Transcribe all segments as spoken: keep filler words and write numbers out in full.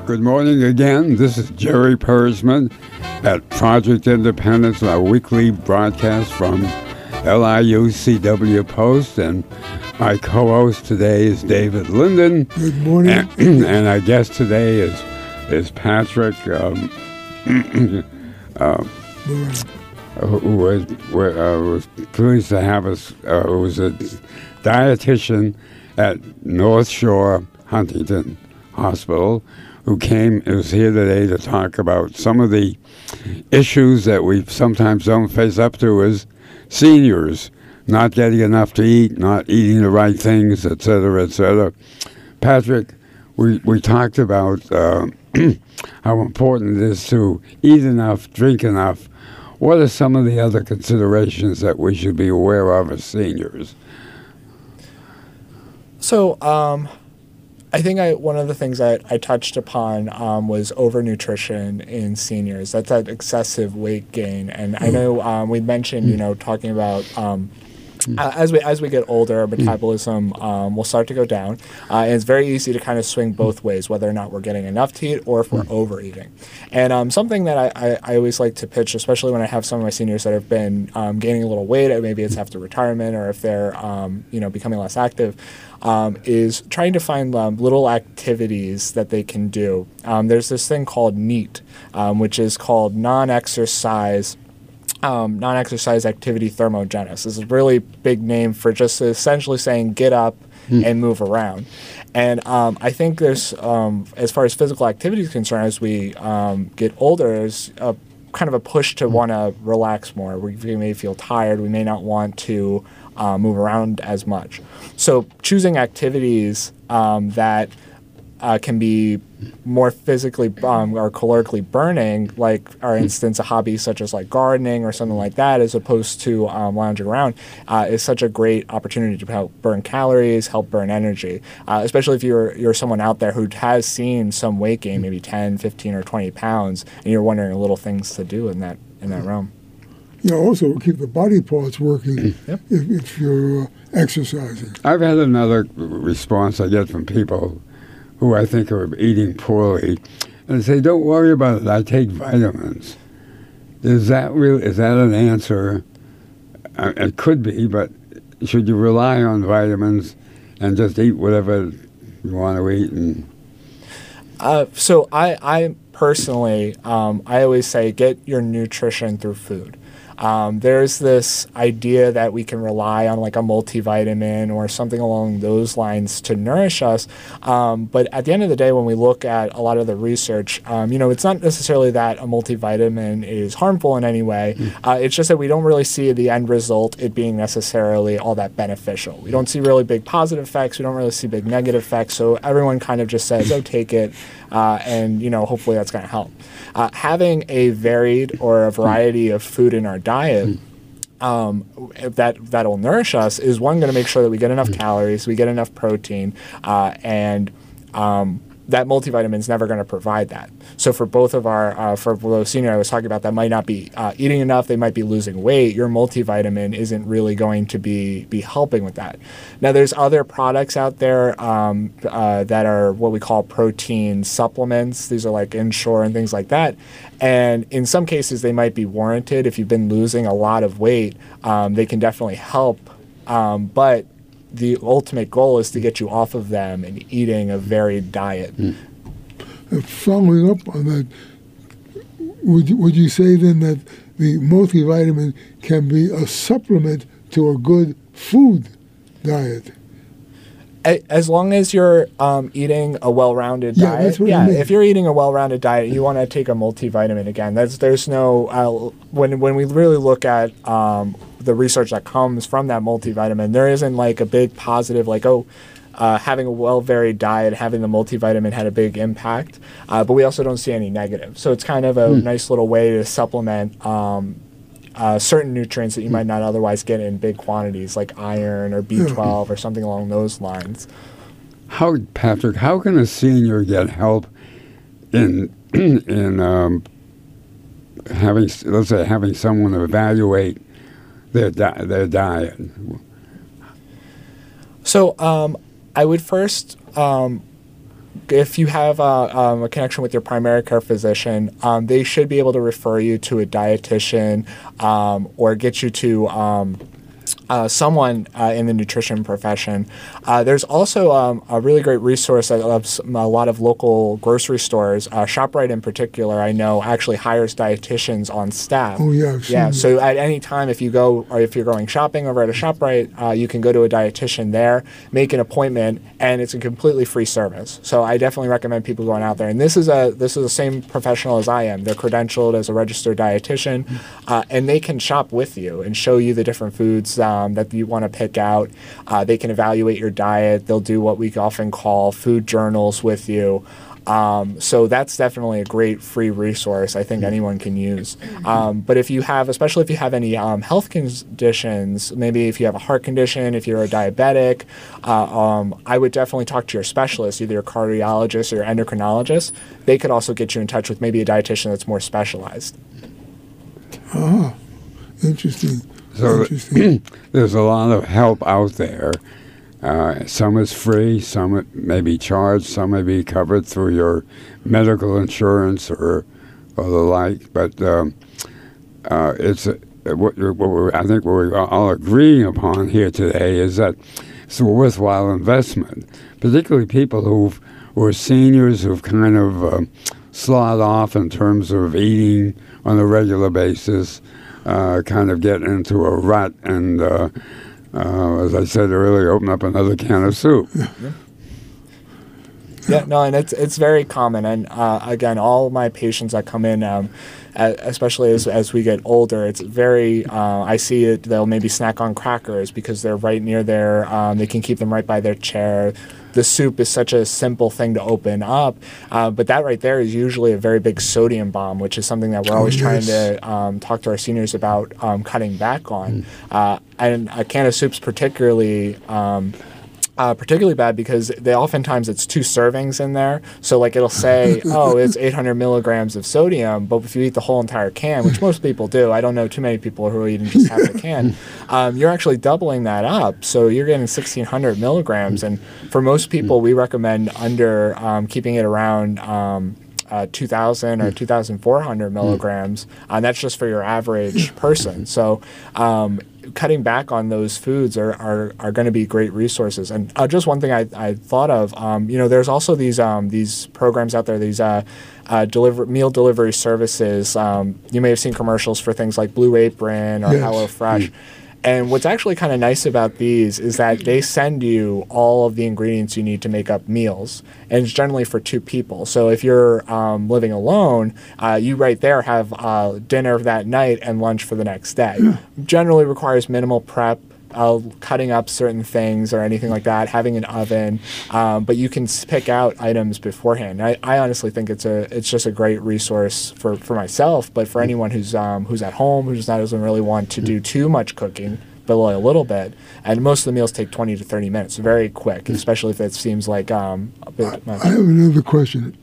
Good morning again. This is Jerry Persman at Project Independence, our weekly broadcast from L I U C W Post, and my co-host today is David Linden. Good morning. And, and our guest today is is Patrick, um, uh, who was, uh, was pleased to have us, uh, who was a dietitian at North Shore Huntington Hospital, who came, is here today to talk about some of the issues that we sometimes don't face up to as seniors, not getting enough to eat, not eating the right things, et cetera, et cetera. Patrick, we, we talked about uh, how important it is to eat enough, drink enough. What are some of the other considerations that we should be aware of as seniors? So, um... I think I, one of the things that I touched upon um, was overnutrition in seniors. That's that excessive weight gain. And I know um, we mentioned, you know, talking about um, uh, as we as we get older, our metabolism um, will start to go down. Uh, and it's very easy to kind of swing both ways, whether or not we're getting enough to eat or if we're overeating. And um, something that I, I, I always like to pitch, especially when I have some of my seniors that have been um, gaining a little weight, or maybe it's after retirement or if they're, um, you know, becoming less active, Um, is trying to find um, little activities that they can do. Um, there's this thing called NEAT, um, which is called non-exercise um, non-exercise activity thermogenesis. It's a really big name for just essentially saying get up mm. and move around. And um, I think there's, um, as far as physical activity is concerned, as we um, get older, there's a kind of a push to want to relax more. We, we may feel tired. We may not want to Uh, move around as much. So choosing activities um, that uh, can be more physically um, or calorically burning, like, for instance, a hobby such as like gardening or something like that, as opposed to um, lounging around, uh, is such a great opportunity to help burn calories, help burn energy, uh, especially if you're you're someone out there who has seen some weight gain, maybe ten, fifteen, or twenty pounds, and you're wondering little things to do in that in that realm. Yeah, also keep the body parts working yep. if, if you're uh, exercising. I've had another response I get from people who I think are eating poorly, and they say, "Don't worry about it. I take vitamins." Is that real? Is that an answer? Uh, it could be, but should you rely on vitamins and just eat whatever you want to eat? And uh, so I, I personally, um, I always say, get your nutrition through food. Um, there's this idea that we can rely on like a multivitamin or something along those lines to nourish us. Um, but at the end of the day, when we look at a lot of the research, um, you know, it's not necessarily that a multivitamin is harmful in any way. Mm. Uh, it's just that we don't really see the end result, it being necessarily all that beneficial. We don't see really big positive effects. We don't really see big negative effects. So everyone kind of just says, oh, take it. Uh, and, you know, hopefully that's going to help. Uh, having a varied or a variety of food in our diet um, that that will nourish us is, one, going to make sure that we get enough calories, we get enough protein, uh, and um, that multivitamin is never going to provide that. So for both of our, uh, for the senior I was talking about, that might not be uh, eating enough, they might be losing weight, your multivitamin isn't really going to be, be helping with that. Now there's other products out there um, uh, that are what we call protein supplements. These are like Ensure and things like that. And in some cases they might be warranted. If you've been losing a lot of weight, um, they can definitely help. Um, but the ultimate goal is to get you off of them and eating a varied diet. Mm. Uh, following up on that, would you, would you say then that the multivitamin can be a supplement to a good food diet? As long as you're um, eating a well-rounded yeah, diet, that's what yeah. I mean. If you're eating a well-rounded diet, you want to take a multivitamin. Again, that's there's no uh, when when we really look at um, the research that comes from that multivitamin, there isn't like a big positive like oh, uh, having a well-varied diet, having the multivitamin had a big impact, uh, but we also don't see any negative. So it's kind of a hmm. nice little way to supplement Um, Uh, certain nutrients that you might not otherwise get in big quantities, like iron or B twelve or something along those lines. How, Patrick, how can a senior get help in in um, having, let's say, having someone evaluate their di- their diet? So um, I would first um, if you have uh, um, a connection with your primary care physician, um, they should be able to refer you to a dietitian um, or get you to um, uh, someone uh, in the nutrition profession. Uh, there's also um, a really great resource at a lot of local grocery stores. Uh, ShopRite in particular, I know, actually hires dietitians on staff. Oh, yeah. I've seen Yeah, that. so at any time, if you go or if you're going shopping over at a ShopRite, uh, you can go to a dietitian there, make an appointment, and it's a completely free service. So I definitely recommend people going out there. And this is a this is the same professional as I am. They're credentialed as a registered dietitian, uh, and they can shop with you and show you the different foods um, that you want to pick out. Uh, they can evaluate your diet. They'll do what we often call food journals with you. Um, so that's definitely a great free resource I think anyone can use. Um, but if you have, especially if you have any um, health conditions, maybe if you have a heart condition, if you're a diabetic, uh, um, I would definitely talk to your specialist, either your cardiologist or your endocrinologist. They could also get you in touch with maybe a dietitian that's more specialized. Ah, interesting. So interesting. there's a lot of help out there. Uh, some is free, some may be charged, some may be covered through your medical insurance or or the like. But um, uh, it's uh, what, what we're, I think what we're all agreeing upon here today is that it's a worthwhile investment, particularly people who've, who are seniors who've kind of uh, slid off in terms of eating on a regular basis, uh, kind of get into a rut and. Uh, Uh, as I said earlier, open up another can of soup. Yeah, yeah no, and it's it's very common. And uh, again, all my patients that come in, um, especially as as we get older, it's very. Uh, I see it. They'll maybe snack on crackers because they're right near there. Um, they can keep them right by their chair. The soup is such a simple thing to open up, uh, but that right there is usually a very big sodium bomb, which is something that we're always Oh, trying yes. to um, talk to our seniors about um, cutting back on. Uh, and a can of soup's particularly. Um, Uh, particularly bad because they oftentimes it's two servings in there. So like it'll say, oh, it's eight hundred milligrams of sodium, but if you eat the whole entire can, which most people do, I don't know too many people who are eating just half the can, um, you're actually doubling that up. So you're getting sixteen hundred milligrams. And for most people, we recommend under um, keeping it around um, Uh, two thousand or two thousand four hundred milligrams, uh, and that's just for your average person. So um, cutting back on those foods are, are, are going to be great resources. And uh, just one thing I, I thought of, um, you know, there's also these um, these programs out there, these uh, uh, deliver meal delivery services. Um, you may have seen commercials for things like Blue Apron or Yes. HelloFresh. And what's actually kind of nice about these is that they send you all of the ingredients you need to make up meals, and it's generally for two people. So if you're um, living alone, uh, you right there have uh, dinner that night and lunch for the next day. Generally requires minimal prep. Uh, cutting up certain things or anything like that, having an oven, um, but you can s- pick out items beforehand. I, I honestly think it's a it's just a great resource for, for myself, but for anyone who's um, who's at home, who doesn't really want to do too much cooking, but only a little bit. And most of the meals take twenty to thirty minutes, very quick, especially if it seems like um, a bit much. I have another question.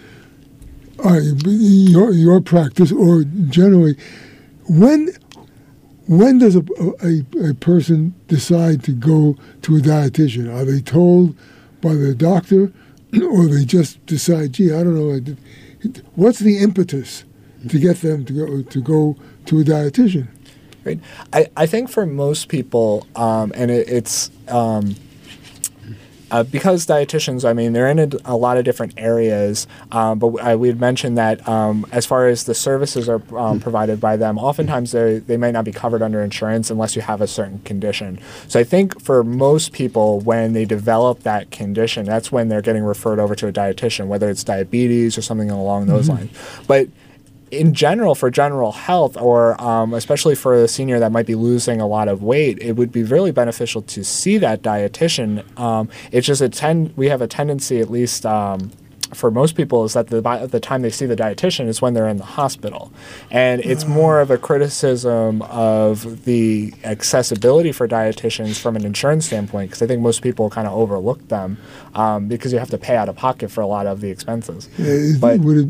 All right, your your practice, or generally, when when does a, a a person decide to go to a dietitian? Are they told by their doctor, or they just decide, gee, I don't know, I did, what's the impetus to get them to go to go to a dietitian? Right. I, I think for most people, um, and it, it's um, uh, because dietitians, I mean, they're in a, a lot of different areas, um, but I, we had mentioned that um, as far as the services are um, provided by them, oftentimes they they may not be covered under insurance unless you have a certain condition. So I think for most people, when they develop that condition, that's when they're getting referred over to a dietitian, whether it's diabetes or something along those lines. But in general, for general health, or um, especially for a senior that might be losing a lot of weight, it would be really beneficial to see that dietitian. Um, it's just a ten- we have a tendency, at least um, for most people, is that the, by the time they see the dietitian is when they're in the hospital. And it's more of a criticism of the accessibility for dietitians from an insurance standpoint, because I think most people kind of overlook them um, because you have to pay out of pocket for a lot of the expenses. Uh, is- But- would it,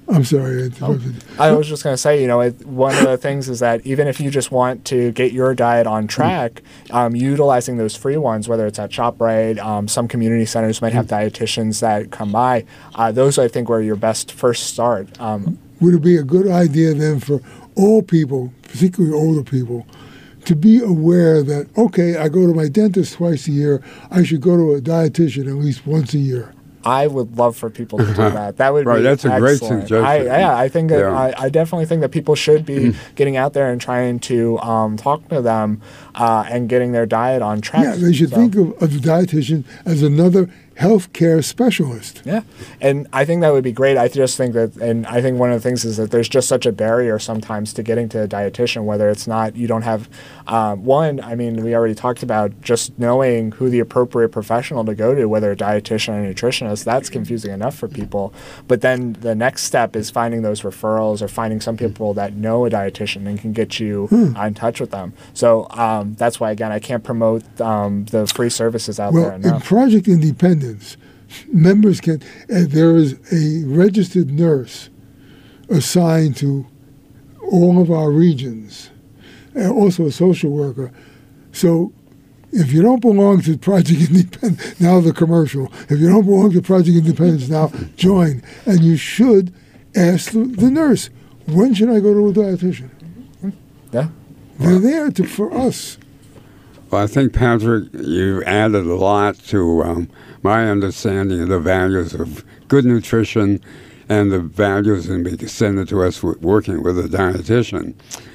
I'm sorry, I interrupted. Oh, I was just going to say, you know, it, one of the things is that even if you just want to get your diet on track, um, utilizing those free ones, whether it's at ShopRite, um, some community centers might have dietitians that come by. Uh, those, I think, were your best first start. Um, Would it be a good idea then for all people, particularly older people, to be aware that, okay, I go to my dentist twice a year, I should go to a dietitian at least once a year? I would love for people to do that. That would right, be that's a great excellent. suggestion. I, yeah, I think that Yeah. I, I definitely think that people should be getting out there and trying to um, talk to them uh, and getting their diet on track. Yeah, they should So- think of, of the dietitian as another healthcare specialist. Yeah, and I think that would be great. I just think that, and I think one of the things is that there's just such a barrier sometimes to getting to a dietitian, whether it's not, you don't have, um, one, I mean, we already talked about just knowing who the appropriate professional to go to, whether a dietitian or a nutritionist, that's confusing enough for people. But then the next step is finding those referrals or finding some people that know a dietitian and can get you Hmm. in touch with them. So um, that's why, again, I can't promote um, the free services out Well, there in enough. Project Independence, members can, uh, there is a registered nurse assigned to all of our regions, and also a social worker. So if you don't belong to Project Independence, now the commercial, if you don't belong to Project Independence now, join. And you should ask the, the nurse, when should I go to a dietitian? Yeah. They're there to, for us. Well, I think, Patrick, you added a lot to um, my understanding of the values of good nutrition and the values in being extended to us w- working with a dietitian.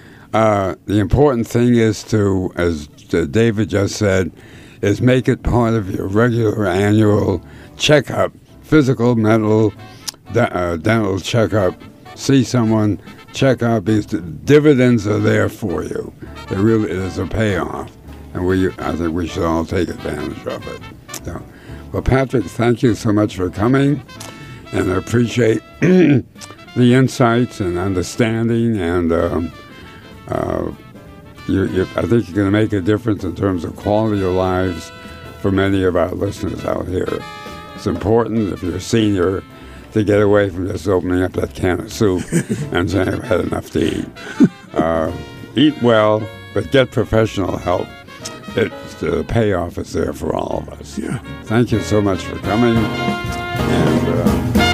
Uh, the important thing is to, as uh, David just said, is make it part of your regular annual checkup, physical, mental, de- uh, dental checkup. See someone, check out, because the dividends are there for you. There really is a payoff. And we, I think we should all take advantage of it. So, well, Patrick, thank you so much for coming, and I appreciate the insights and understanding. And um, uh, you, you, I think you're going to make a difference in terms of quality of lives for many of our listeners out here. It's important, if you're a senior, to get away from just opening up that can of soup and saying, I've had enough to eat. Uh, eat well, but get professional help. It's, the payoff is there for all of us. Yeah. Thank you so much for coming. And uh,